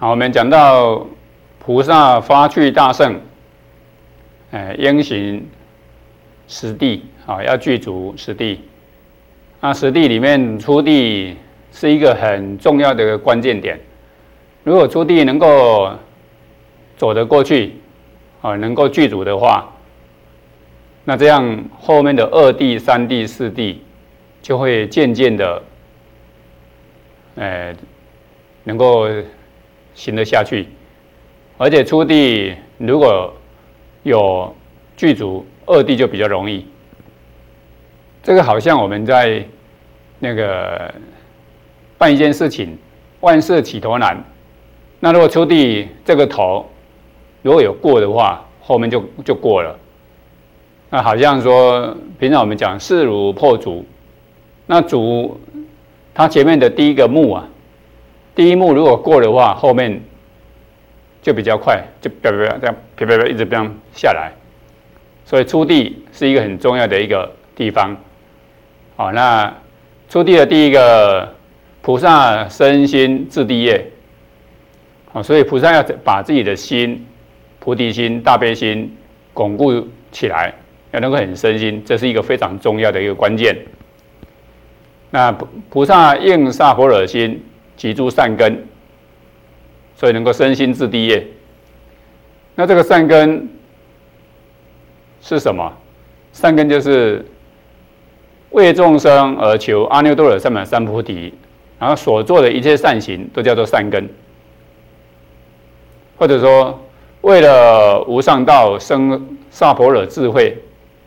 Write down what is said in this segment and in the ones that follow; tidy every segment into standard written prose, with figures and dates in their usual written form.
好，我们讲到菩萨发去大乘，应行十地，要具足十地。那十地里面，初地是一个很重要的一个关键点。如果初地能够走得过去，能够具足的话，那这样后面的二地、三地、四地就会渐渐的，能够行得下去。而且初地如果有具足，二地就比较容易。这个好像我们在那个办一件事情，万事起头难。那如果初地这个头如果有过的话，后面就过了。那好像说，平常我们讲势如破竹，那竹它前面的第一个木啊，第一木如果过的话，后面就比较快，就这样啪一直这样下来。所以初地是一个很重要的一个地方。好，那初地的第一个菩萨身心自地业。好，所以菩萨要把自己的心、菩提心、大悲心巩固起来，要能够很身心，这是一个非常重要的一个关键。那菩萨应萨婆惹心，集诸善根，所以能够身心自地业。那这个善根是什么？善根就是为众生而求阿耨多罗三藐三菩提，然后所做的一切善行都叫做善根，或者说为了无上道生萨婆惹智慧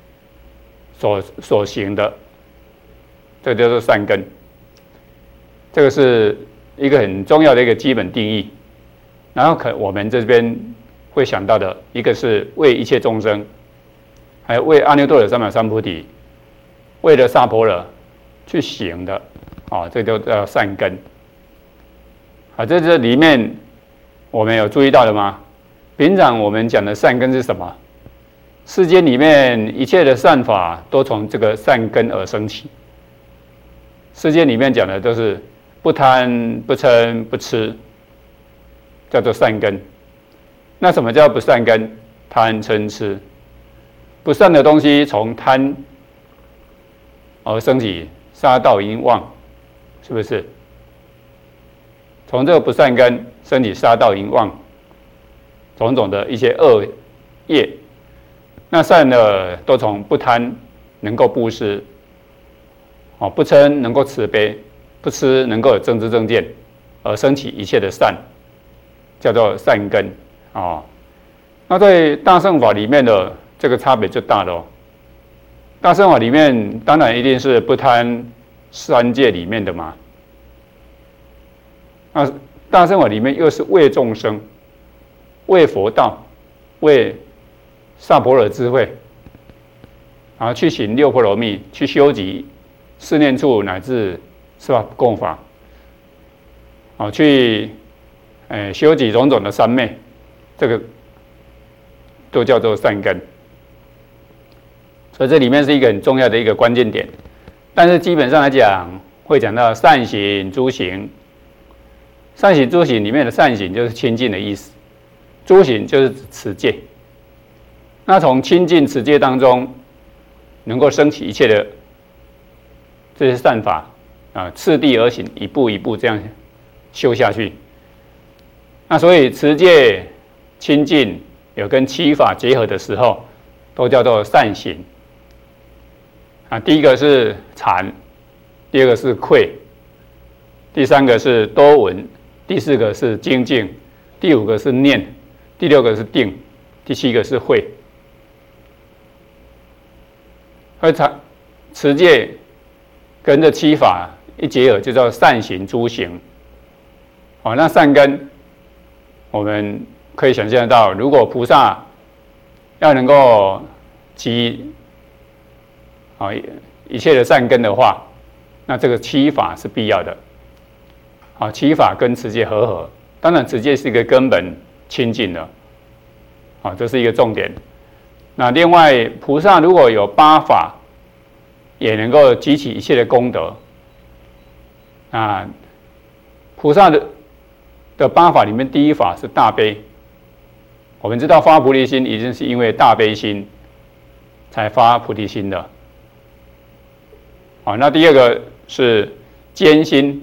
所行的，这叫做善根。这个是一个很重要的一个基本定义。然后我们这边会想到的一个是为一切众生，还有为阿耨多罗三藐三菩提，为了萨婆惹去行的，这就叫善根。这里面我们有注意到了吗？平常我们讲的善根是什么？世间里面一切的善法都从这个善根而生起。世间里面讲的都是不贪、不嗔、不痴，叫做善根。那什么叫不善根？贪、嗔、痴。不善的东西从贪而生起，杀盗淫妄，是不是？从这个不善根生起杀盗淫妄，种种的一些恶业。那善的都从不贪能够布施，不嗔能够慈悲，不痴能够有正知正见，而生起一切的善，叫做善根。那在大乘法里面的这个差别就大了。大乘法里面当然一定是不贪三界里面的嘛。那大乘法里面又是为众生、为佛道、为萨婆惹智慧，然后去行六波罗蜜，去修集四念处乃至是吧供法，去修集种种的三昧，这个都叫做善根。所以这里面是一个很重要的一个关键点。但是基本上来讲，会讲到善行诸行。善行诸行里面的善行就是清净的意思，诸行就是持戒。那从清净持戒当中，能够升起一切的这些善法次第而行，一步一步这样修下去。那所以持戒、清净有跟七法结合的时候，都叫做善行。第一个是禅，第二个是慧，第三个是多闻，第四个是精进，第五个是念，第六个是定，第七个是慧。而持戒跟这七法一结合，就叫善行诸行。那善根，我们可以想象到，如果菩萨要能够集一切的善根的话，那这个七法是必要的。七法跟持戒合，当然持戒是一个根本清净的，这是一个重点。那另外，菩萨如果有八法，也能够集起一切的功德。菩萨的的八法里面，第一法是大悲。我们知道发菩提心一定是因为大悲心才发菩提心的。好，那第二个是坚心，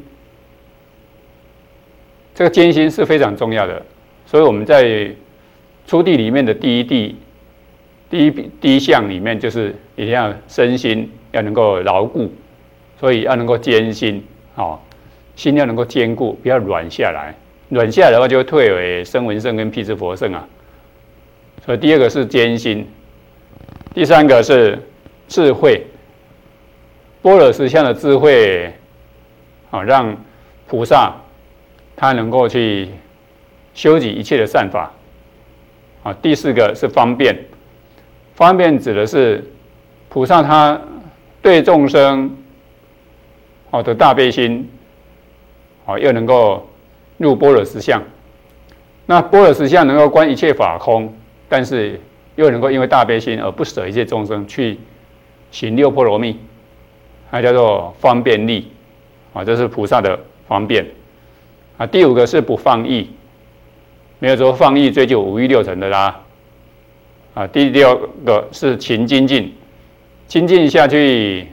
这个坚心是非常重要的，所以我们在初地里面的第一项里面，就是一定要身心要能够牢固，所以要能够坚心，心要能够坚固，不要软下来。软下来的话，就会退为声闻乘跟辟支佛乘啊。所以第二个是坚心，第三个是智慧，般若实相的智慧，让菩萨他能够去修集一切的善法。第四个是方便，方便指的是菩萨他对众生的大悲心，又能够入般若实相。那般若实相能够观一切法空，但是又能够因为大悲心而不舍一切众生去行六波罗蜜，它叫做方便力，这是菩萨的方便。第五个是不放逸，没有说放逸追究五欲六尘的啦。第六个是勤精进，精进下去，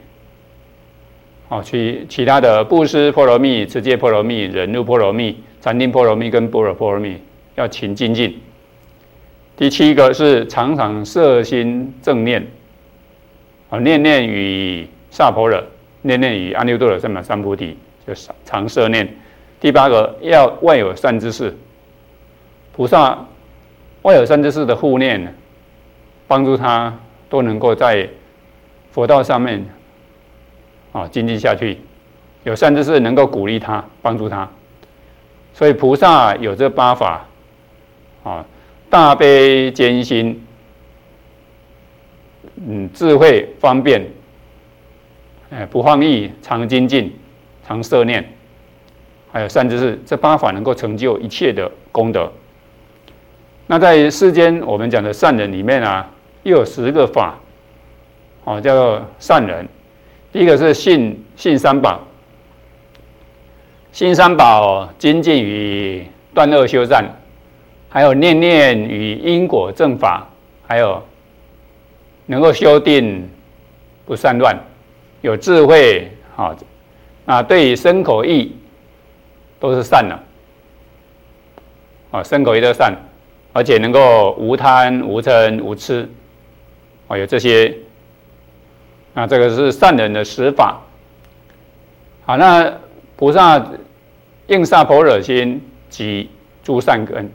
其他的布施波罗蜜、持戒波罗蜜、忍辱波罗蜜、禅定波罗蜜跟般若波罗蜜要勤精进。第七个是常常摄心正念，念念于萨婆诃，念念于阿耨多罗三藐三菩提，就常摄念。第八个要万有善知识，菩萨万有善知识的护念，帮助他都能够在佛道上面精进下去，有善知识能够鼓励他、帮助他。所以菩萨有这八法，大悲坚心，智慧方便，不放逸，常精进，常摄念，还有善知识，这八法能够成就一切的功德。那在世间我们讲的善人里面又有10个法，叫做善人。第一个是信三宝，信三宝精进于断恶修善，还有念念于因果正法，还有能够修定不散乱，有智慧，对于身口意都是善的，身口意都善，而且能够无贪无嗔无痴，有这些。那这个是善人的10法。好，那菩萨应萨婆惹心及诸善根，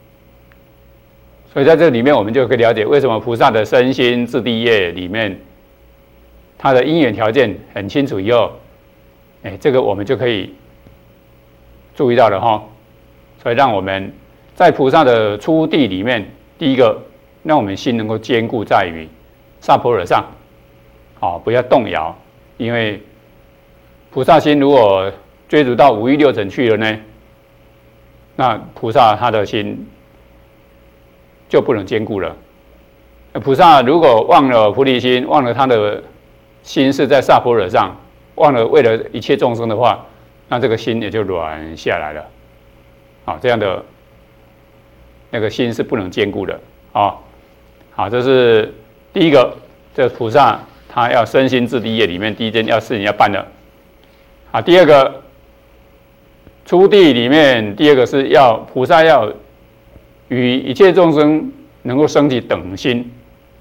所以在这里面我们就可以了解为什么菩萨的身心智地业里面，他的因缘条件很清楚以后，这个我们就可以注意到了哈。所以让我们在菩萨的初地里面，第一个让我们心能够坚固在于萨婆惹上。不要动摇，因为菩萨心如果追逐到五欲六尘去了呢，那菩萨他的心就不能坚固了。菩萨如果忘了菩提心，忘了他的心是在萨婆惹上，忘了为了一切众生的话，那这个心也就软下来了。这样的那个心是不能坚固的。好，这是第一个，这菩萨他要身心智地业里面第一件事情要办的。第二个初地里面，第二个是要菩萨要与一切众生能够升起等心，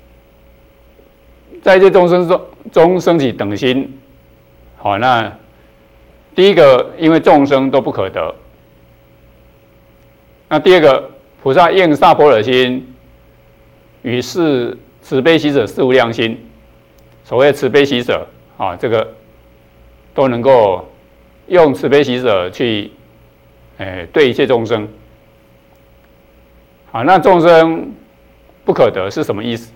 在一切众生中升起等心。那第一个因为众生都不可得，那第二个菩萨应萨婆惹心，于是慈悲喜舍四无量心。所谓慈悲喜舍，这个都能够用慈悲喜舍去，对一切众生。那众生不可得是什么意思？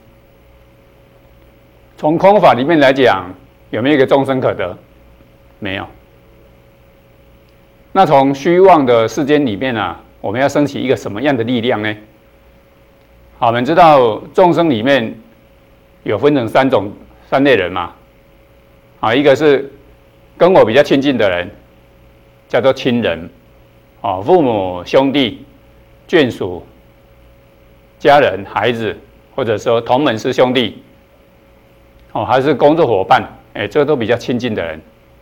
从空法里面来讲，有没有一个众生可得？没有。那从虚妄的世间里面我们要升起一个什么样的力量呢？我们知道众生里面有分成三类人嘛，一个是跟我比较亲近的人，叫做亲人， 父母、兄弟、眷属、家人、孩子，或者说同门师兄弟，还是工作伙伴，这个都比较亲近的人，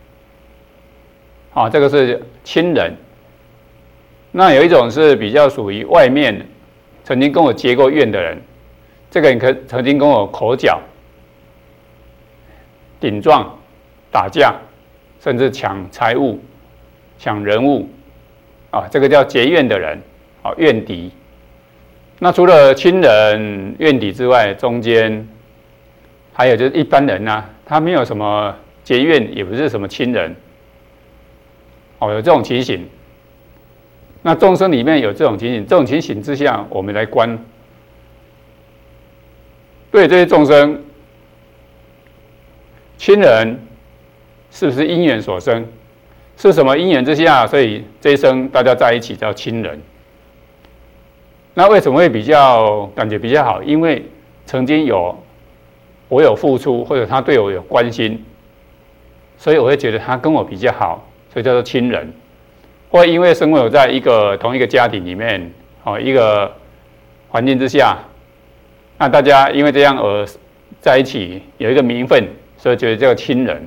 这个是亲人。那有一种是比较属于外面曾经跟我结过怨的人，这个人曾经跟我口角、顶撞、打架，甚至抢财物、抢人物，这个叫结怨的人，怨敌。那除了亲人、怨敌之外，中间还有就是一般人啊，他没有什么结怨，也不是什么亲人，有这种情形。那众生里面有这种情形，这种情形之下，我们来观，对这些众生，亲人是不是因缘所生？是什么因缘之下，所以这一生大家在一起叫亲人？那为什么会感觉比较好？因为曾经我有付出，或者他对我有关心，所以我会觉得他跟我比较好，所以叫做亲人。或因为生活在同一个家庭里面，一个环境之下，那大家因为这样而在一起，有一个名分，所以觉得叫亲人。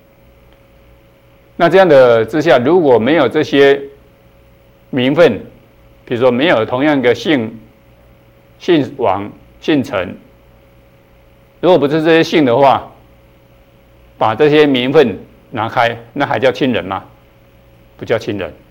那这样的之下，如果没有这些名分，比如说没有同样一个姓王、姓陈，如果不是这些姓的话，把这些名分拿开，那还叫亲人吗？不叫亲人。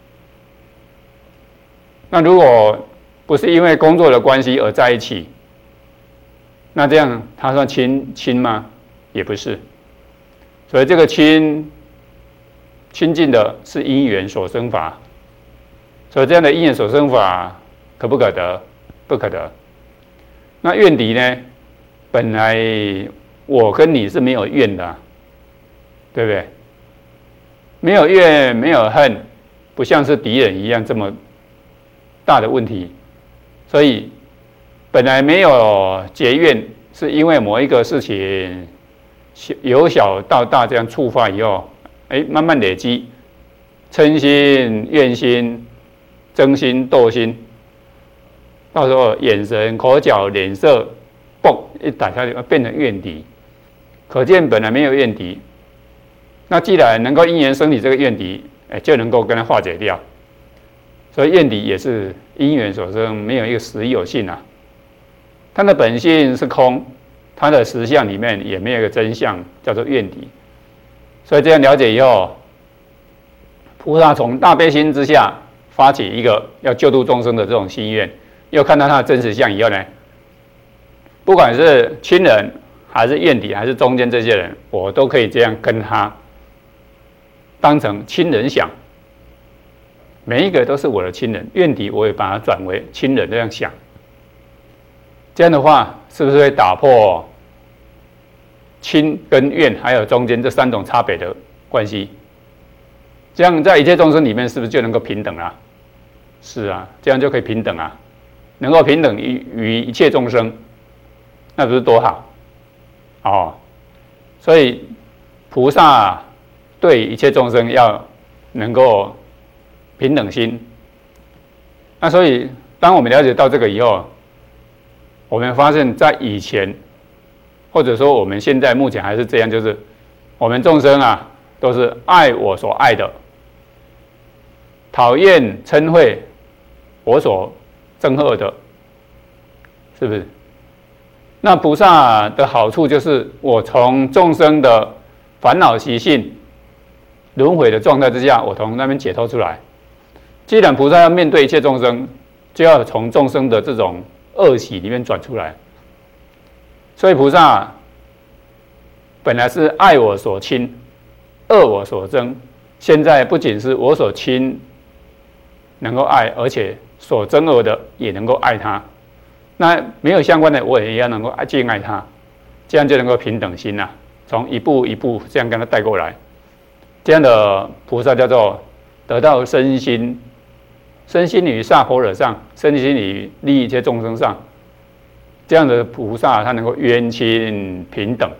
那如果不是因为工作的关系而在一起，那这样他算亲吗？也不是。所以这个亲近的是因缘所生法，所以这样的因缘所生法可不可得？不可得。那怨敌呢？本来我跟你是没有怨的，对不对？没有怨，没有恨，不像是敌人一样这么大的问题，所以本来没有结怨，是因为某一个事情由小到大这样触发以后，慢慢累积，嗔心、怨心、争心、斗心，到时候眼神、口角、脸色，嘣一打下去，变成怨敌。可见本来没有怨敌，那既然能够因缘生起这个怨敌，就能够跟它化解掉。所以怨敌也是因缘所生，没有一个实有性啊。它的本性是空，它的实相里面也没有一个真相，叫做怨敌。所以这样了解以后，菩萨从大悲心之下发起一个要救度众生的这种心愿，又看到它的真实相以后呢，不管是亲人还是怨敌，还是中间这些人，我都可以这样跟他当成亲人想。每一个都是我的亲人，怨敌我也把它转为亲人这样想。这样的话，是不是会打破亲跟怨还有中间这三种差别的关系？这样在一切众生里面，是不是就能够平等啊？是啊，这样就可以平等啊，能够平等于一切众生，那不是多好？所以菩萨对一切众生要能够平等心。那所以当我们了解到这个以后，我们发现在以前，或者说我们现在目前还是这样，就是我们众生啊，都是爱我所爱的，讨厌嗔恚我所憎恶的，是不是？那菩萨的好处就是，我从众生的烦恼习性、轮回的状态之下，我从那边解脱出来。既然菩萨要面对一切众生，就要从众生的这种恶习里面转出来。所以菩萨本来是爱我所亲，恶我所憎。现在不仅是我所亲能够爱，而且所憎恶的也能够爱他。那没有相关的，我也要能够敬爱他，这样就能够平等心啊。从一步一步这样跟他带过来，这样的菩萨叫做得到身心于萨婆诃上，身心于利益一切众生上。这样的菩萨，他能够冤亲平等，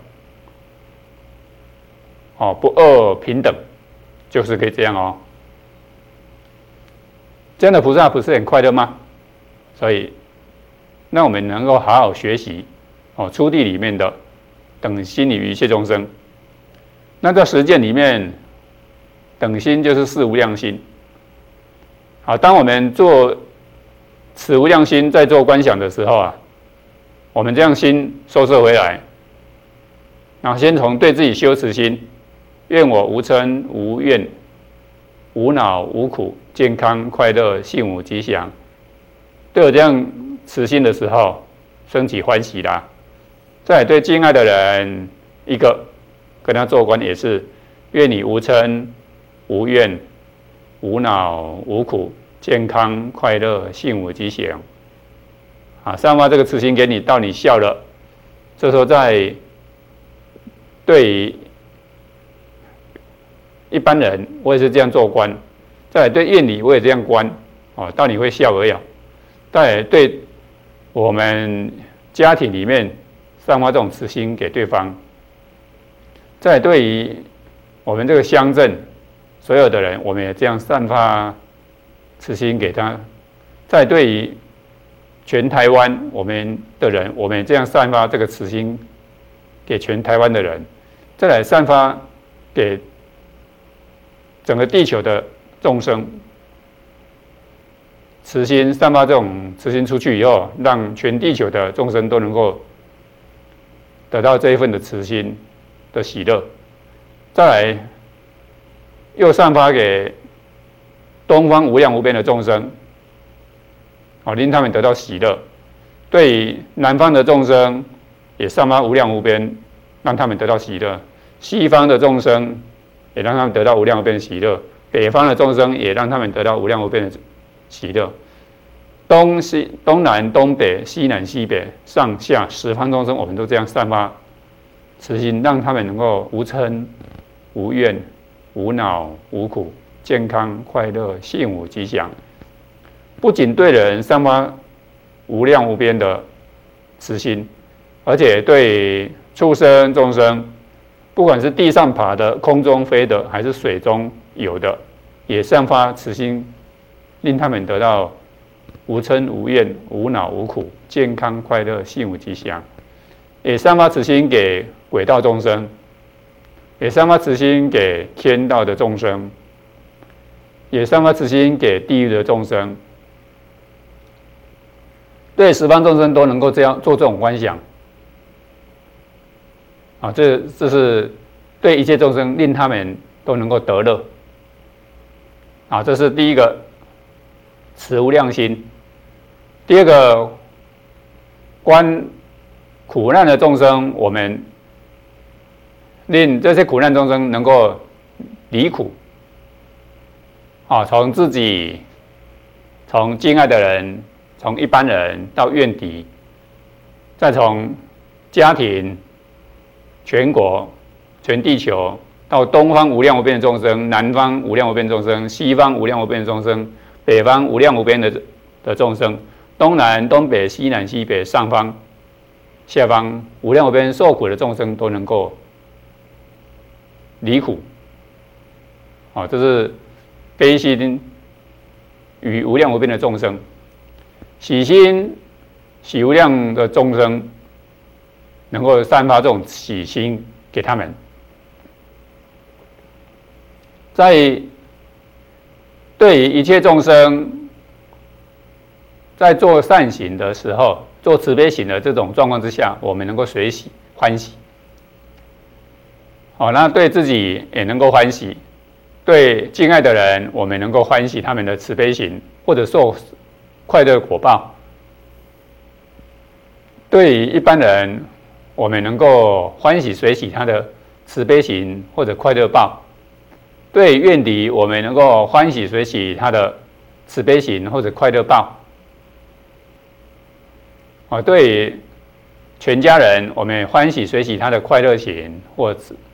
不恶平等，就是可以这样哦。 这样的菩萨不是很快乐吗？所以，那我们能够好好学习初地里面的等心于一切众生。那在实践里面，等心就是四无量心。好，当我们做此无量心在做观想的时候啊，我们这样心收摄回来，然后先从对自己修持心，愿我无嗔无怨无恼无苦，健康快乐幸福吉祥。对我这样持心的时候，升起欢喜啦。再来对敬爱的人，一个跟他做观也是，愿你无嗔无怨无恼无苦，健康快乐幸福吉祥。散发这个慈心给你，到你笑了，这时候在对于一般人，我也是这样做观；再来对愿理，我也这样观。到你会笑而已。再来对我们家庭里面散发这种慈心给对方；再来对于我们这个乡镇所有的人，我们也这样散发慈心给他；再来对于全台湾我们的人，我们也这样散发这个慈心给全台湾的人；再来散发给整个地球的众生。慈心散发这种慈心出去以后，让全地球的众生都能够得到这一份的慈心的喜乐。再来又散发给东方无量无边的众生，令他们得到喜乐。对于南方的众生也散发无量无边，让他们得到喜乐。西方的众生也让他们得到无量无边的喜乐，北方的众生也让他们得到无量无边的喜乐。东南东北西南西北上下十方众生，我们都这样散发慈心，让他们能够无嗔无怨无恼无苦，健康快乐幸福吉祥。不仅对人散发无量无边的慈心，而且对畜生众生，不管是地上爬的、空中飞的，还是水中游的，也散发慈心，令他们得到无嗔无怨无恼无苦，健康快乐幸福吉祥。也散发慈心给鬼道众生，也散发慈心给天道的众生，也散发慈心给地狱的众生。对十方众生都能够这样做这种观想，这是对一切众生令他们都能够得乐。这是第一个慈无量心。第二个观苦难的众生，我们令这些苦难众生能够离苦。从自己，从敬爱的人，从一般人到怨敌，再从家庭、全国、全地球，到东方无量无边的众生，南方无量无边的众生，西方无量无边的众生，北方无量无边的众生，东南东北西南西北上方下方无量无边受苦的众生都能够离苦。这是悲心与无量无边的众生。喜心喜无量的众生，能够散发这种喜心给他们。在对于一切众生，在做善行的时候，做慈悲行的这种状况之下，我们能够随喜欢喜。那对自己也能够欢喜，对敬爱的人，我们能够欢喜他们的慈悲行，或者受快乐果报。对于一般人，我们能够欢喜随喜他的慈悲行或者快乐报。对于怨敌，我们能够欢喜随喜他的慈悲行或者快乐报。对于全家人，我们欢喜随喜他的快乐行或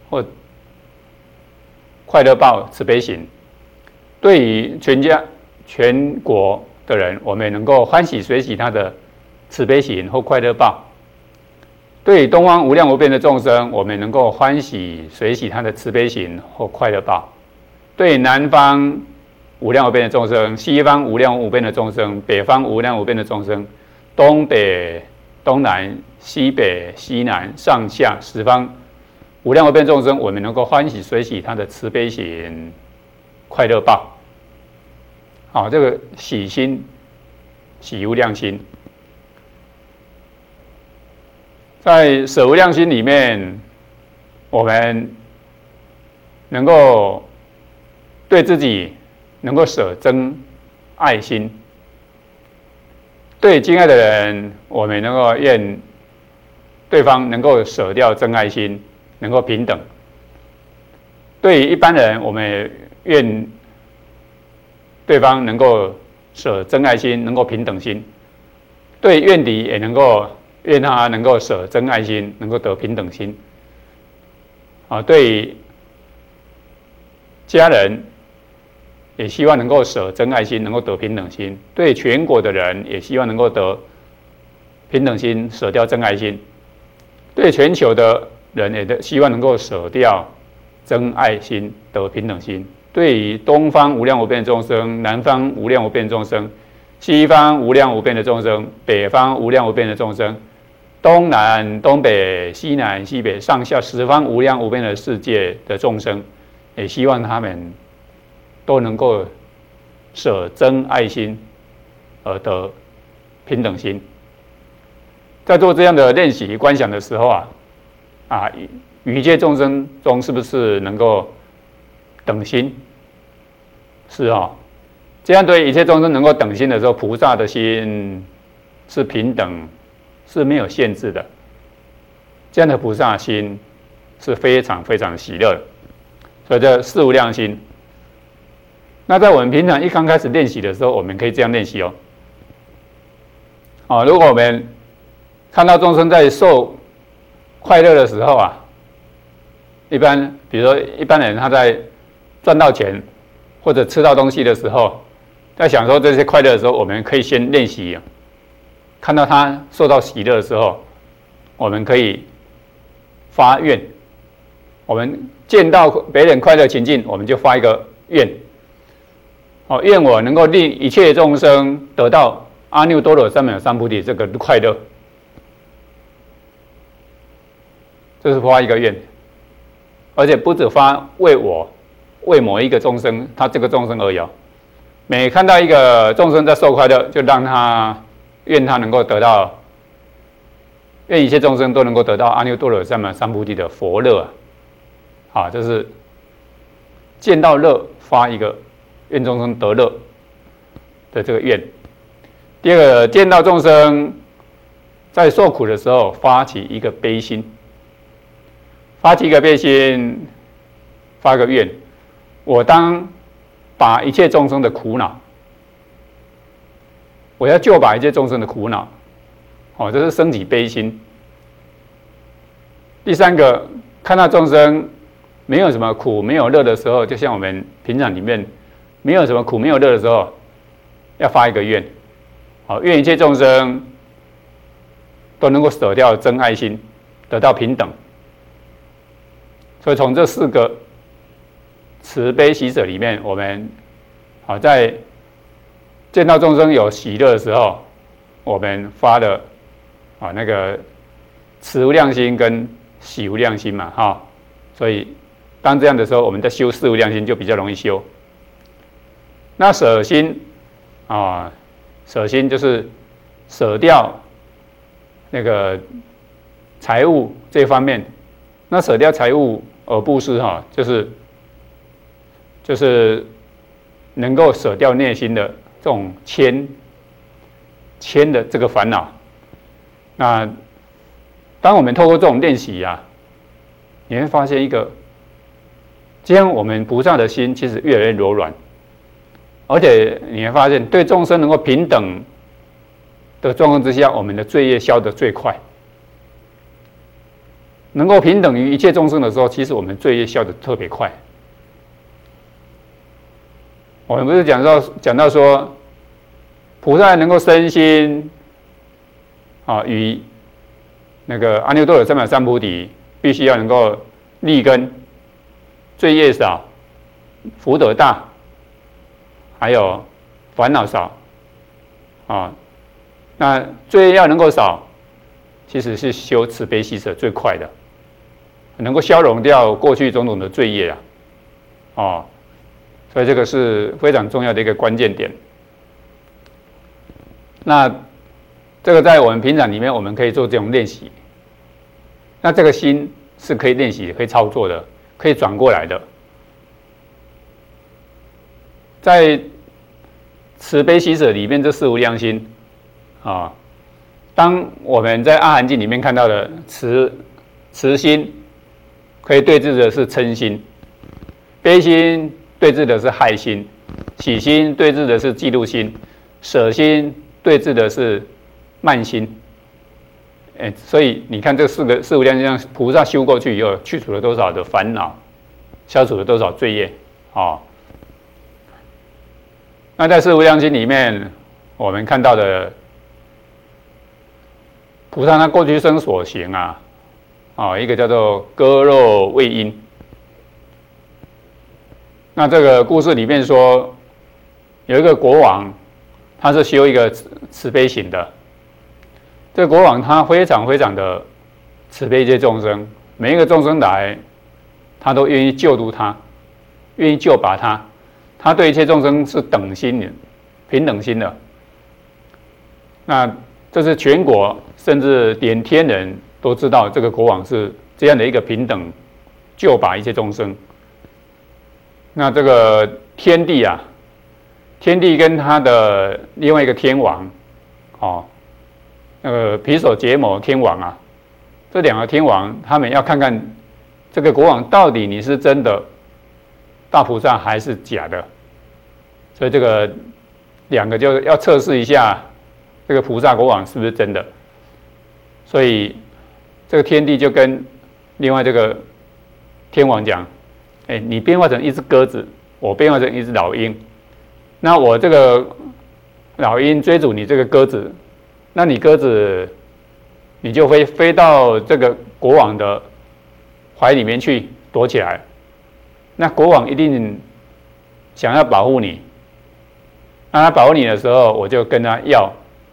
快乐报慈悲行。对于全国的人，我们能够欢喜随喜他的慈悲行或快乐报。对于东方无量无边的众生，我们能够欢喜随喜他的慈悲行或快乐报。对南方无量无边的众生，西方无量无边的众生，北方无量无边的众生，东北、东南、西北、西南、上下十方无量无边众生，我们能够欢喜随喜他的慈悲心、快乐报。好，这个喜心、喜无量心，在舍无量心里面，我们能够对自己能够舍真爱心，对敬爱的人，我们能够愿对方能够舍掉真爱心，能够平等。对于一般人，我们也愿对方能够舍真爱心，能够平等心；对怨敌也能够愿他能够舍真爱心，能够得平等心。对家人也希望能够舍真爱心，能够得平等心；对全国的人也希望能够得平等心，舍掉真爱心；对全球的人也希望能够舍掉真爱心，得平等心。对于东方无量无边的众生，南方无量无边的众生，西方无量无边的众生，北方无量无边的众生，东南、东北、西南、西北、上下十方无量无边的世界的众生，也希望他们都能够舍真爱心而得平等心。在做这样的练习观想的时候于一切众生中是不是能够等心？是这样对一切众生能够等心的时候，菩萨的心是平等，是没有限制的。这样的菩萨心是非常非常喜乐的，所以这四无量心。那在我们平常一刚开始练习的时候，我们可以这样练习如果我们看到众生在受快乐的时候比如说一般人他在赚到钱或者吃到东西的时候，在享受这些快乐的时候，我们可以先练习看到他受到喜乐的时候，我们可以发愿。我们见到别人快乐情境，我们就发一个愿。愿我能够令一切众生得到阿耨多罗三藐三菩提这个快乐。这是发一个愿，而且不只发为某一个众生，他这个众生而已每看到一个众生在受快乐，就让他愿他能够得到，愿一切众生都能够得到阿耨多罗三藐三菩提的佛乐这是见到乐发一个愿众生得乐的这个愿。第二个，见到众生在受苦的时候，发起一个悲心，发起一个悲心，发个愿，我当把一切众生的苦恼，我要救拔一切众生的苦恼，这是升起悲心。第三个，看到众生没有什么苦没有乐的时候，就像我们平常里面没有什么苦没有乐的时候，要发一个愿，愿一切众生都能够舍掉真爱心，得到平等。所以从这四个慈悲喜舍里面，我们在见到众生有喜乐的时候，我们发的那个慈无量心跟喜无量心嘛所以当这样的时候，我们在修四无量心就比较容易修。那舍心舍心就是舍掉那个财物这方面。那舍掉财物而布施就是能够舍掉内心的这种牵的这个烦恼。那当我们透过这种练习你会发现这样我们菩萨的心其实越来越柔软，而且你会发现对众生能够平等的状况之下，我们的罪业消得最快。能够平等于一切众生的时候，其实我们罪业消得特别快。我们不是讲到说，菩萨能够身心与那个阿耨多罗三藐三菩提，必须要能够立根，罪业少，福德大， 还有烦恼少，啊，那罪业要能够少，其实是修慈悲喜舍最快的，能够消融掉过去种种的罪业啊，哦，所以这个是非常重要的一个关键点。那这个在我们平常里面，我们可以做这种练习。那这个心是可以练习、可以操作的，可以转过来的。在慈悲喜舍里面，这四无量心啊，当我们在阿含经里面看到的慈心，可以对治的是嗔心；悲心对治的是害心；喜心对治的是嫉妒心；舍心对治的是慢心。所以你看这四无量心，菩萨修过去以后，去除了多少的烦恼，消除了多少罪业啊？那在四无量心里面，我们看到的菩萨他过去生所行啊，一个叫做割肉喂鹰。那这个故事里面说，有一个国王，他是修一个慈悲行的。这个国王他非常非常的慈悲一切众生，每一个众生来，他都愿意救度他，愿意救拔他。他对一切众生是等心的、平等心的。那这是全国甚至连天人都知道，这个国王是这样的一个平等救拔一切众生。那这个天帝啊，天帝跟他的另外一个天王，那个毗首羯摩天王啊，这两个天王，他们要看看这个国王到底你是真的大菩萨还是假的，所以这个两个就要测试一下这个菩萨国王是不是真的。所以这个天帝就跟另外这个天王讲：“你变化成一只鸽子，我变化成一只老鹰，那我这个老鹰追逐你这个鸽子。”那你鸽子，你就会飞到这个国王的怀里面去躲起来。那国王一定想要保护你。那他保护你的时候，我就跟他要，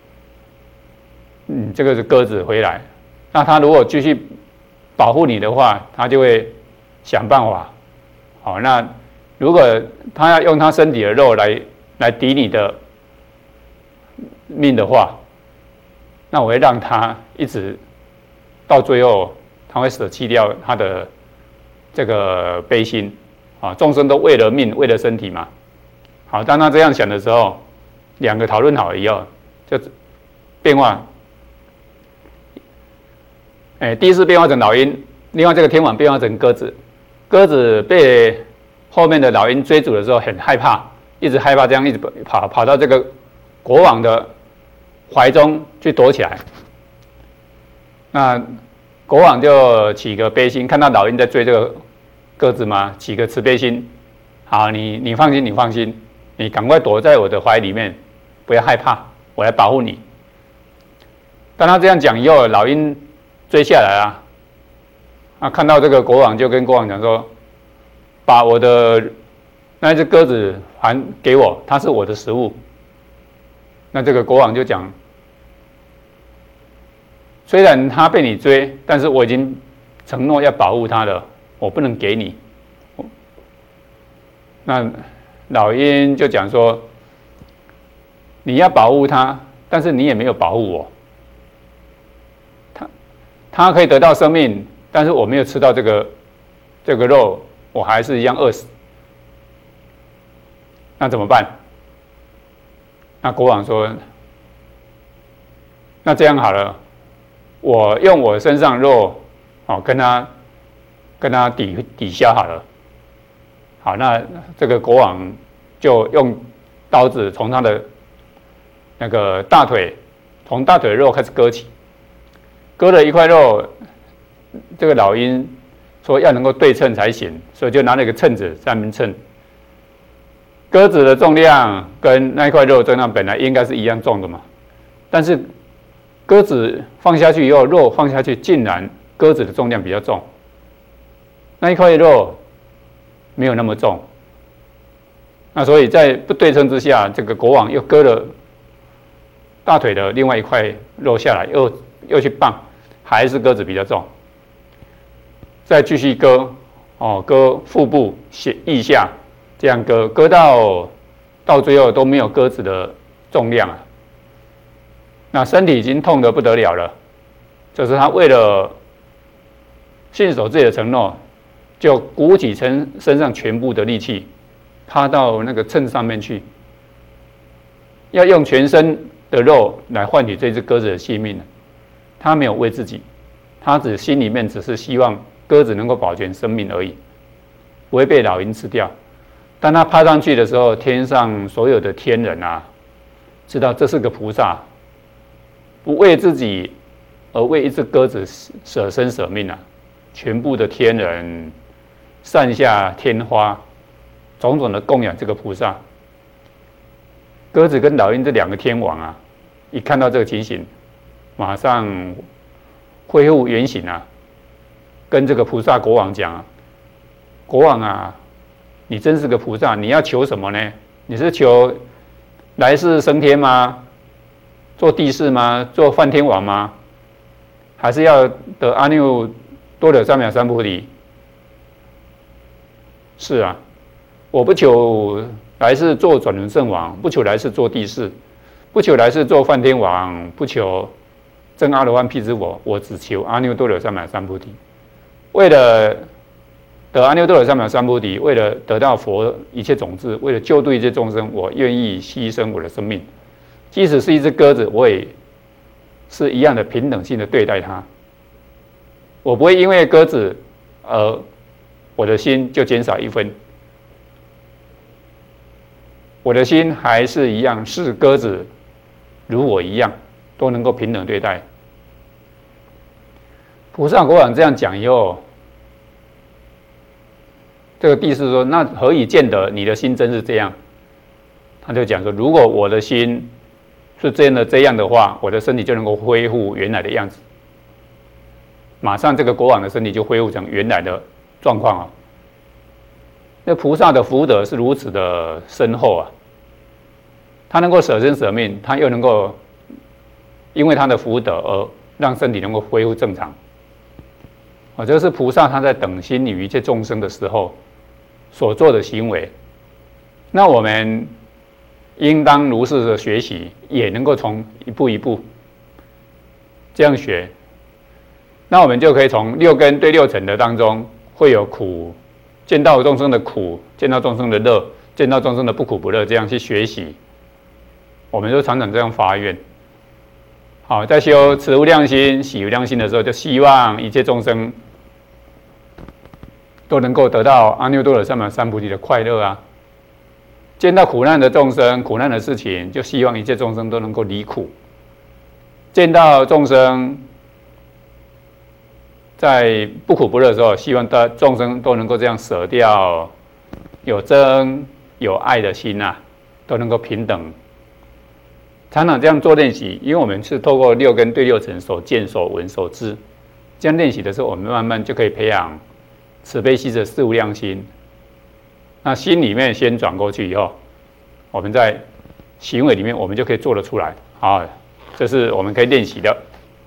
这个是鸽子回来。那他如果继续保护你的话，他就会想办法。好，那如果他要用他身体的肉来抵你的命的话，那我会让他一直到最后，他会舍弃掉他的这个悲心啊！众生都为了命，为了身体嘛。好，当他这样想的时候，两个讨论好了以后，就变化。第一次变化成老鹰，另外这个天王变化成鸽子。鸽子被后面的老鹰追逐的时候很害怕，一直害怕，这样一直跑到这个国王的怀中去躲起来。那国王就起个悲心，看到老鹰在追这个鸽子嘛，起个慈悲心。好，你放心，你放心，你赶快躲在我的怀里面，不要害怕，我来保护你。当他这样讲以后，老鹰追下来啊，看到这个国王就跟国王讲说，把我的那只鸽子还给我，它是我的食物。那这个国王就讲，虽然他被你追，但是我已经承诺要保护他了，我不能给你。那老鹰就讲说，你要保护他，但是你也没有保护我。他可以得到生命，但是我没有吃到这个肉，我还是一样饿死。那怎么办？那国王说，那这样好了，我用我身上肉，跟他抵消好了。好，那这个国王就用刀子从他的那个大腿，从大腿的肉开始割起，割了一块肉，这个老鹰说要能够对称才行，所以就拿了一个秤子在那边称。鸽子的重量跟那一块肉的重量本来应该是一样重的嘛，但是鸽子放下去以后，肉放下去，竟然鸽子的重量比较重，那一块肉没有那么重。 那所以在不对称之下，这个国王又割了大腿的另外一块肉下来，又去棒，还是鸽子比较重。再继续割，割腹部、腋下，这样割到最后都没有鸽子的重量啊。那身体已经痛得不得了了，就是他为了信守自己的承诺，就鼓起身上全部的力气，趴到那个秤上面去，要用全身的肉来换取这只鸽子的性命。他没有为自己，他心里面只是希望鸽子能够保全生命而已，不会被老鹰吃掉。当他趴上去的时候，天上所有的天人啊，知道这是个菩萨，不为自己而为一只鸽子舍身舍命啊！全部的天人散下天花，种种的供养这个菩萨。鸽子跟老鹰这两个天王啊，一看到这个情形，马上恢复原形啊，跟这个菩萨国王讲啊：“国王啊，你真是个菩萨，你要求什么呢？你是求来世升天吗？做帝释吗？做梵天王吗？还是要得阿耨多罗三藐三菩提？”是啊，我不求来世做转轮圣王，不求来世做帝释，不求来世做梵天王，不求证阿罗汉辟支佛，我只求阿耨多罗三藐三菩提。为了得阿耨多罗三藐三菩提，为了得到佛一切种子，为了救度一切众生，我愿意牺牲我的生命。即使是一只鸽子，我也是一样的平等性的对待它。我不会因为鸽子而我的心就减少一分，我的心还是一样，视鸽子如我一样，都能够平等对待。菩萨国王这样讲以后，这个帝释说：“那何以见得你的心真是这样？”他就讲说：“如果我的心是真的这样的话，我的身体就能够恢复原来的样子。”马上这个国王的身体就恢复成原来的状况啊！那菩萨的福德是如此的深厚啊！他能够舍身舍命，他又能够因为他的福德而让身体能够恢复正常。这是菩萨他在等心于一切众生的时候所做的行为。那我们应当如是的学习，也能够从一步一步这样学。那我们就可以从六根对六尘的当中，会有苦，见到众生的苦，见到众生的乐，见到众生的不苦不乐，这样去学习。我们就常常这样发愿。好，在修慈无量心、喜无量心的时候，就希望一切众生都能够得到阿耨多罗三藐三菩提的快乐啊！见到苦难的众生、苦难的事情，就希望一切众生都能够离苦。见到众生在不苦不乐的时候，希望众生都能够这样舍掉有憎有爱的心啊，都能够平等。常常这样做练习，因为我们是透过六根对六尘所见所闻所知，这样练习的时候，我们慢慢就可以培养慈悲喜舍四无量心。那心里面先转过去以后，我们在行为里面我们就可以做得出来。好，这是我们可以练习的。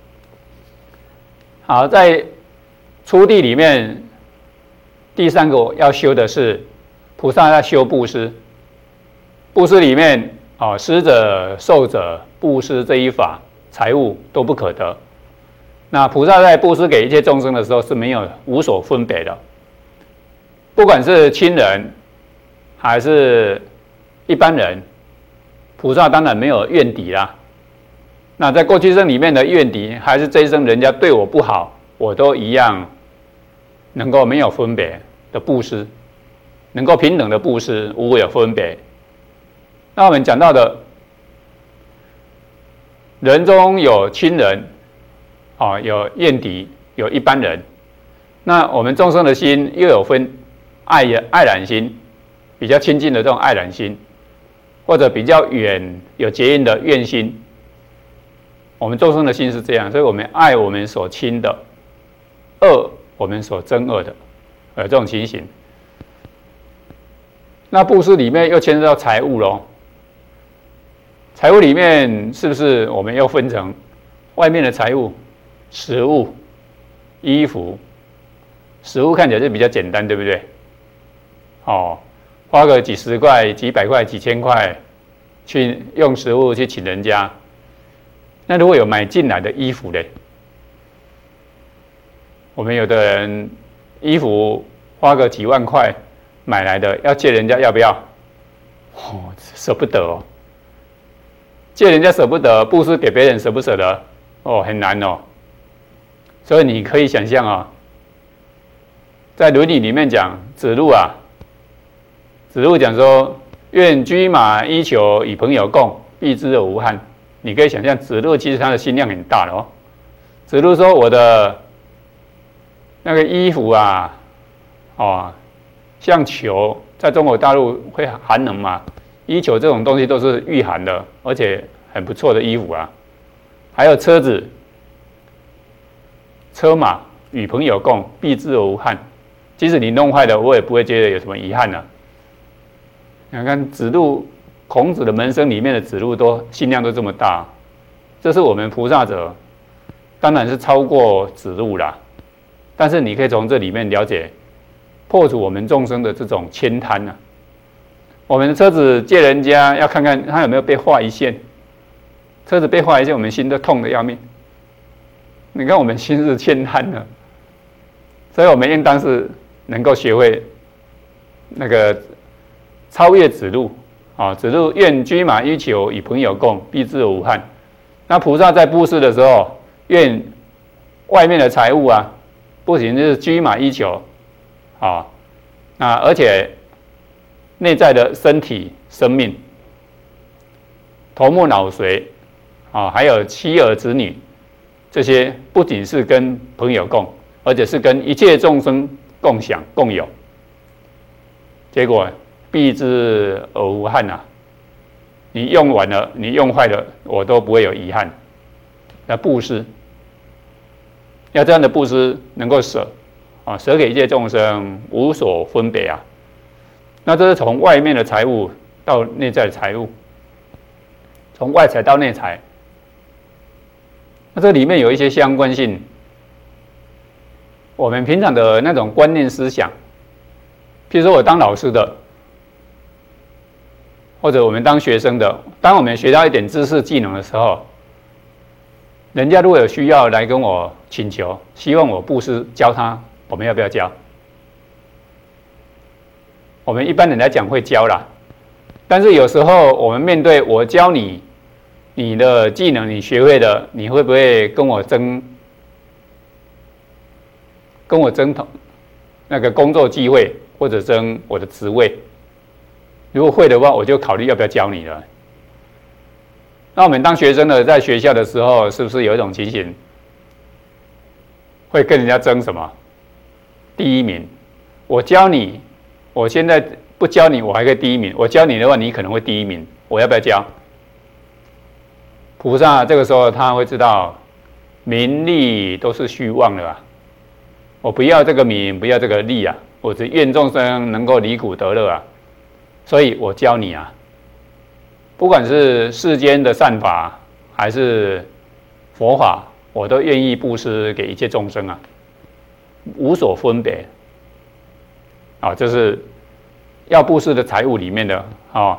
好，在初地里面，第三个要修的是菩萨要修布施。布施里面施者、受者、布施这一法，财物都不可得。那菩萨在布施给一切众生的时候，是无所分别的，不管是亲人还是一般人，菩萨当然没有怨敌啦。那在过去生里面的怨敌，还是这一生人家对我不好，我都一样能够没有分别的布施，能够平等的布施，无有分别。那我们讲到的，人中有亲人，有怨敌，有一般人。那我们众生的心又有分爱染心，比较亲近的这种爱染心，或者比较远有结怨的怨心。我们众生的心是这样，所以我们爱我们所亲的，恶我们所憎恶的，这种情形。 那布施里面又牵涉到财物咯。财物里面是不是我们又分成外面的财物、食物、衣服？食物看起来就比较简单，对不对？哦，花个几十块、几百块、几千块去用食物去请人家。那如果有买进来的衣服嘞，我们有的人衣服花个几万块买来的，要借人家要不要？哦，舍不得哦。借人家舍不得，布施给别人舍不舍得？哦，很难哦。所以你可以想象啊，在《伦理》里面讲，子路讲说：“愿车马衣裘与朋友共，避之而无憾。”你可以想象，子路其实他的心量很大的哦。子路说：“我的那个衣服啊，哦，像裘，在中国大陆会寒冷嘛，衣裘这种东西都是御寒的，而且很不错的衣服啊。还有车子、车马与朋友共，避之而无憾。即使你弄坏了，我也不会觉得有什么遗憾了。你看子路。”孔子的门生里面的子路心量都这么大，这是我们菩萨者，当然是超过子路啦。但是你可以从这里面了解，破除我们众生的这种悭贪啊。我们的车子借人家，要看看他有没有被划一线，车子被划一线，我们心都痛得要命。你看我们心是悭贪的，所以我们应当是能够学会那个超越子路。子路愿车马衣裘与朋友共，避之而无憾。那菩萨在布施的时候，愿外面的财物啊，不仅是车马衣裘，那而且内在的身体、生命、头目脑髓，还有妻儿子女，这些不仅是跟朋友共，而且是跟一切众生共享共有。结果避之而无憾啊！你用完了，你用坏了，我都不会有遗憾。那布施，要这样的布施能够舍舍给一切众生，无所分别啊。那这是从外面的财物到内在的财物，从外财到内财。那这里面有一些相关性，我们平常的那种观念思想，譬如说我当老师的。或者我们当学生的，当我们学到一点知识技能的时候，人家如果有需要来跟我请求，希望我布施教他，我们要不要教？我们一般人来讲会教啦，但是有时候我们面对我教你，你的技能你学会的，你会不会跟我争那个工作机会，或者争我的职位？如果会的话，我就考虑要不要教你了。那我们当学生的，在学校的时候，是不是有一种情形，会跟人家争什么？第一名。我教你，我现在不教你，我还可以第一名。我教你的话，你可能会第一名，我要不要教？菩萨这个时候他会知道，名利都是虚妄的啊。我不要这个名，不要这个利啊，我只愿众生能够离苦得乐啊。所以我教你啊，不管是世间的善法还是佛法，我都愿意布施给一切众生啊，无所分别。这是要布施的财物里面的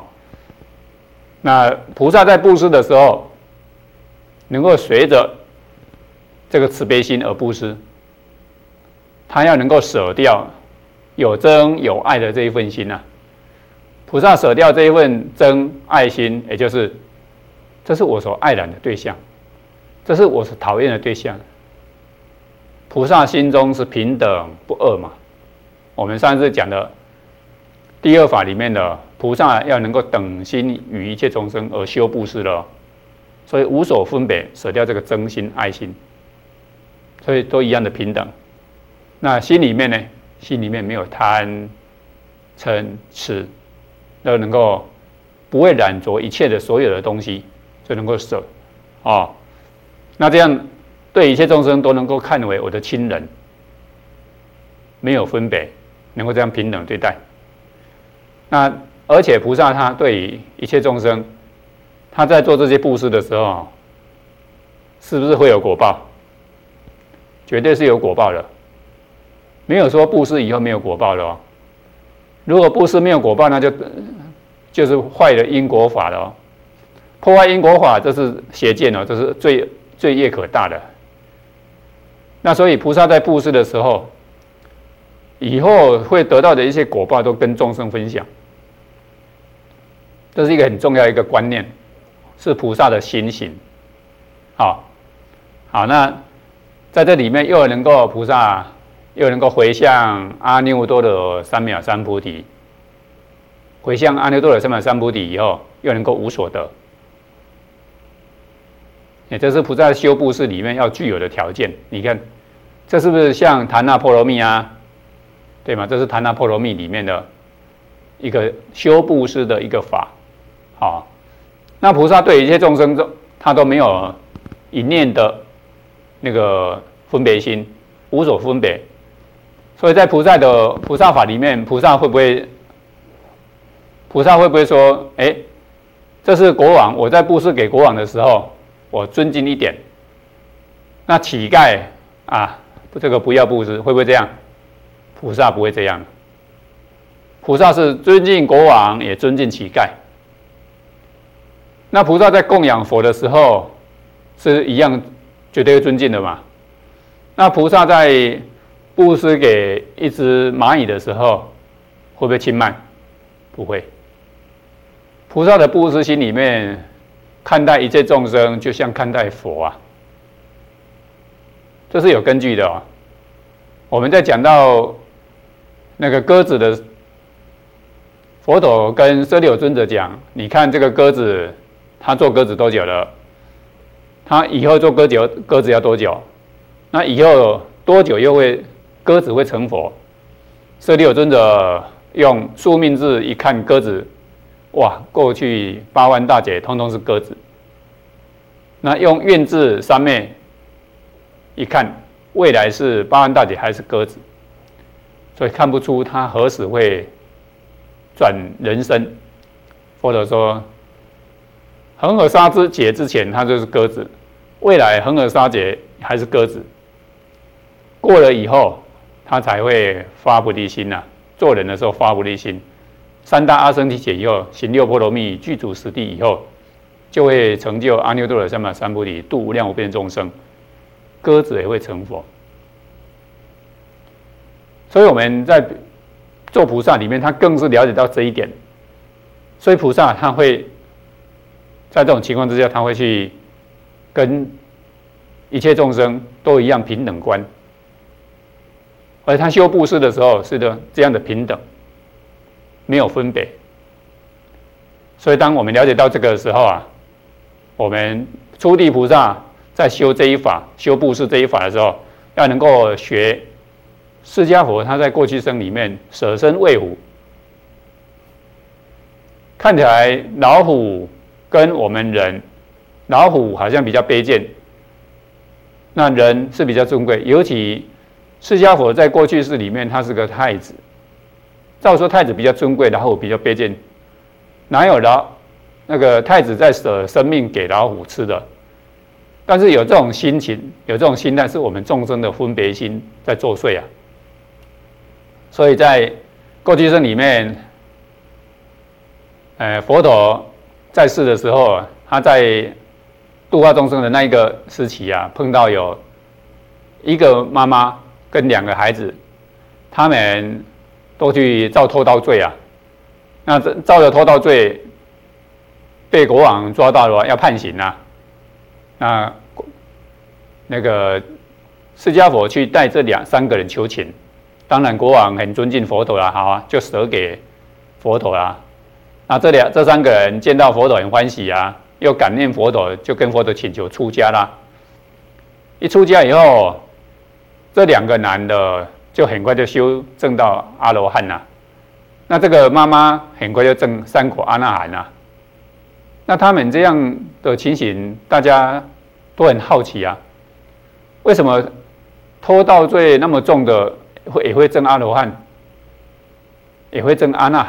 那菩萨在布施的时候，能够随着这个慈悲心而布施，他要能够舍掉有憎有爱的这一份心啊。菩萨舍掉这一份憎爱心，也就是这是我所爱染的对象，这是我所讨厌的对象。菩萨心中是平等不二嘛。我们上次讲的第二法里面的菩萨要能够等心于一切众生而修布施了，所以无所分别，舍掉这个憎心爱心，所以都一样的平等。那心里面呢？心里面没有贪嗔痴。都能够不会染着一切的所有的东西，就能够舍那这样对一切众生都能够看为我的亲人，没有分别，能够这样平等对待。 那而且菩萨他对于一切众生，他在做这些布施的时候，是不是会有果报？绝对是有果报的，没有说布施以后没有果报的哦。如果布施没有果报，那就是坏了因果法了哦。破坏因果法，这是邪见哦，这是罪业可大的。那所以菩萨在布施的时候，以后会得到的一些果报都跟众生分享，这是一个很重要的一个观念，是菩萨的心行。好，那在这里面又能够菩萨又能够回向阿耨多罗三藐三菩提，回向阿耨多罗三藐三菩提以后，又能够无所得。这是菩萨修布施里面要具有的条件。你看，这是不是像檀那波罗蜜啊？对吗？这是檀那波罗蜜里面的一个修布施的一个法。好，那菩萨对一切众生，他都没有一念的那个分别心，无所分别。所以在菩萨法里面，菩萨会不会说，这是国王，我在布施给国王的时候，我尊敬一点。那乞丐啊，这个不要布施，会不会这样？菩萨不会这样。菩萨是尊敬国王，也尊敬乞丐。那菩萨在供养佛的时候，是一样绝对尊敬的嘛？那菩萨在布施给一只蚂蚁的时候，会不会轻慢？不会。菩萨的布施心里面，看待一切众生，就像看待佛啊，这是有根据的哦。我们在讲到那个鸽子的，佛陀跟舍利弗尊者讲，你看这个鸽子，他做鸽子多久了？他以后做鸽子要多久？那以后多久鸽子会成佛？舍利弗尊者用宿命智一看鸽子，哇，过去8万大劫通通是鸽子。那用愿智三昧一看，未来是8万大劫还是鸽子，所以看不出他何时会转人身。或者说，恒河沙之劫之前他就是鸽子，未来恒河沙劫还是鸽子，过了以后他才会发菩提心啊。做人的时候发菩提心，3大阿僧祇劫以后，行6波罗蜜，具足10地以后，就会成就阿耨多罗三藐三菩提，度无量无边众生。鸽子也会成佛。所以我们在做菩萨里面，他更是了解到这一点。所以菩萨他会在这种情况之下，他会去跟一切众生都一样平等观。而他修布施的时候是这样的平等，没有分别。所以当我们了解到这个的时候啊，我们初地菩萨在修这一法、修布施这一法的时候，要能够学释迦佛他在过去生里面舍身喂虎。看起来老虎跟我们人，老虎好像比较卑贱，那人是比较尊贵。尤其释迦佛在过去世里面，他是个太子。照说太子比较尊贵，老虎比较卑贱，哪有那个太子在舍生命给老虎吃的？但是有这种心情，有这种心态，是我们众生的分别心在作祟啊。所以在过去生里面，佛陀在世的时候，他在度化众生的那一个时期啊，碰到有一个妈妈跟2个孩子，他们都去造偷盗罪啊。那造了偷盗罪，被国王抓到了，要判刑啊。那个释迦佛去带这3个人求情，当然国王很尊敬佛陀啦，好啊，就舍给佛陀啦。那这3个人见到佛陀很欢喜啊，又感念佛陀，就跟佛陀请求出家啦。一出家以后，这2个男的就很快就修证到阿罗汉啦。那这个妈妈很快就证3果阿那含啦。那他们这样的情形，大家都很好奇啊，为什么偷盗罪那么重的也会证阿罗汉，也会证阿那含？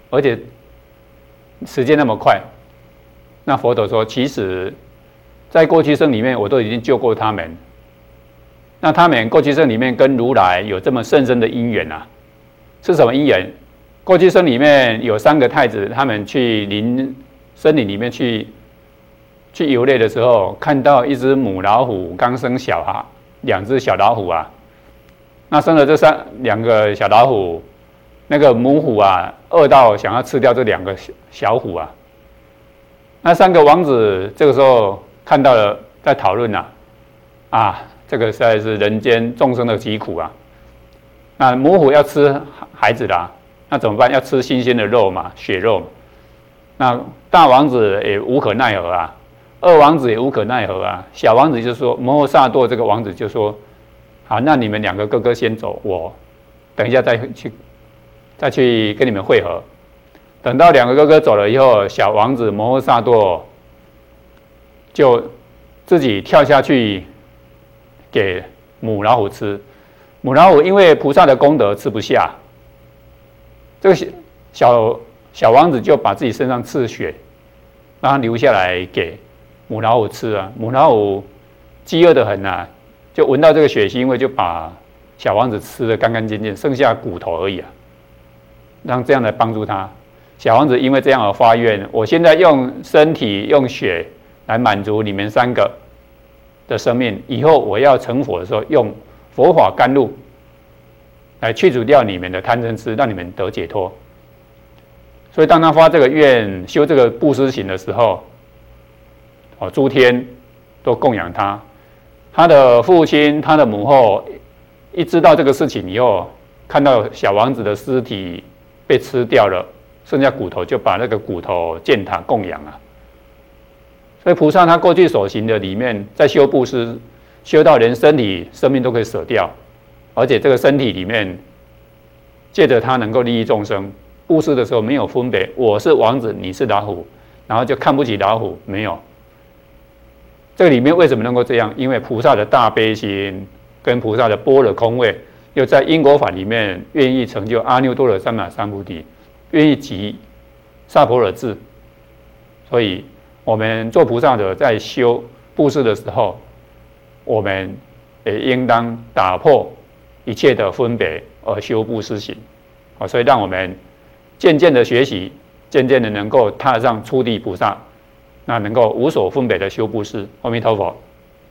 而且时间那么快。那佛陀说，其实在过去生里面我都已经救过他们。那他们过去生里面跟如来有这么甚深的因缘啊，是什么因缘？过去生里面有3个太子，他们去森林里面去游猎的时候，看到一只母老虎刚生小孩，2只小老虎啊。那生了这2个小老虎，那个母虎啊，饿到想要吃掉这2个小虎啊。那3个王子这个时候看到了，在讨论啊，这个实在是人间众生的疾苦啊。那母虎要吃孩子啦，那怎么办？要吃新鲜的肉嘛，血肉嘛。那大王子也无可奈何啊，二王子也无可奈何啊。小王子就说，摩诃萨埵这个王子就说，好，那你们2个哥哥先走，我等一下再去跟你们会合。等到2个哥哥走了以后，小王子摩诃萨埵就自己跳下去给母老虎吃。母老虎因为菩萨的功德吃不下，这个小王子就把自己身上刺血，让他留下来给母老虎吃啊。母老虎饥饿得很啊，就闻到这个血腥味，就把小王子吃得干干净净，剩下骨头而已啊。让这样来帮助他。小王子因为这样而发愿，我现在用身体用血来满足你们3个的生命，以后我要成佛的时候，用佛法甘露来去除掉你们的贪嗔痴，让你们得解脱。所以当他发这个愿，修这个布施行的时候，诸天都供养他。他的父亲、他的母后一知道这个事情以后，看到小王子的尸体被吃掉了，剩下骨头，就把那个骨头建塔供养啊。所以菩萨他过去所行的里面，在修布施，修到连身体生命都可以舍掉，而且这个身体里面，借着他能够利益众生。布施的时候没有分别，我是王子，你是老虎，然后就看不起老虎，没有。这个里面为什么能够这样？因为菩萨的大悲心跟菩萨的般若空位，又在因果法里面愿意成就阿耨多罗三藐三菩提，愿意集萨婆诃智。所以我们做菩萨的在修布施的时候，我们也应当打破一切的分别而修布施行。所以让我们渐渐的学习，渐渐的能够踏上初地菩萨，那能够无所分别的修布施。阿弥陀佛。